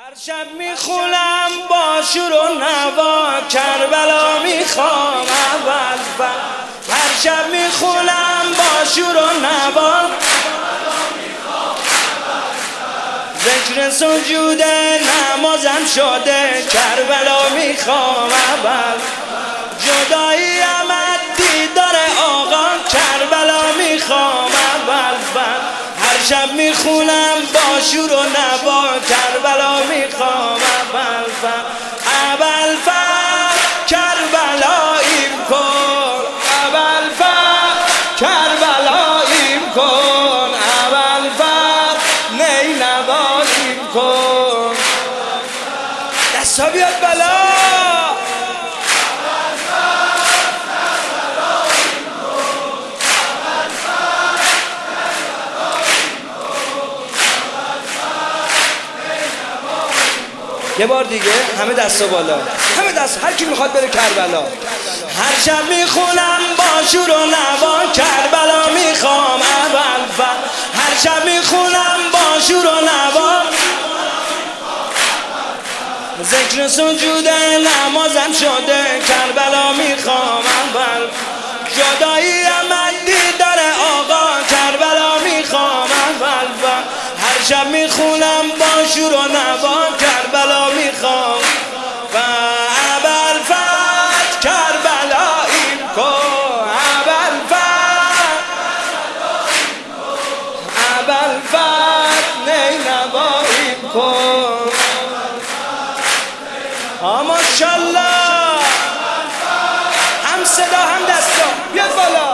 هر شب میخونم با شور و نوا کربلا میخوام اول هر شب میخونم با شور و نوا ذکر سجود نمازم شده کربلا میخوام اول جدایی آمد دیدار آقا کربلا میخوام اول هر شب میخونم با شور و نوا کربلا میخوام اول کربلاییم کن اول کربلاییم کن اول نینواییم کن دستا بیاد بالا یه بار دیگه همه دستا بالا همه دست هر کی میخواد بره کربلا هر شب میخونم با شور و نوا کربلا میخوام اول هر شب میخونم با شور و نوا ذکر سجود نمازم شده کربلا میخوام اول جدایی آمد دیدار آقا کربلا میخوام اول هر شب میخونم با شور و نوا کربلا میخوام و اول کربلاییم کن اول نینواییم کن ماشاءالله هم صدا هم دستا بیاد بالا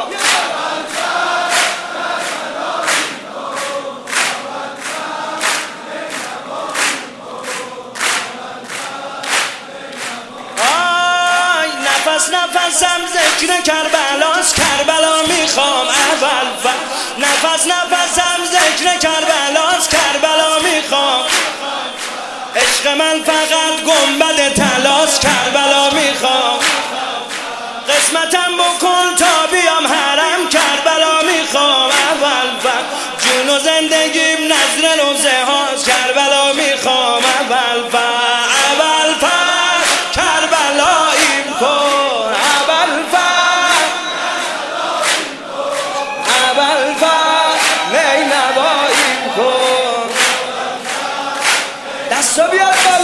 نفسم ذکر کربلاست کربلا میخوام اول نفسم ذکر کربلاست کربلا میخوام عشق من فقط گنبد طلاست کربلا میخوام قسمتم بکن تا بیام حرم کربلا میخوام اول جون و زندگیم نظر روزه هاست کربلا میخوام اول کربلاییم کن نینواییم کن دستا بیاد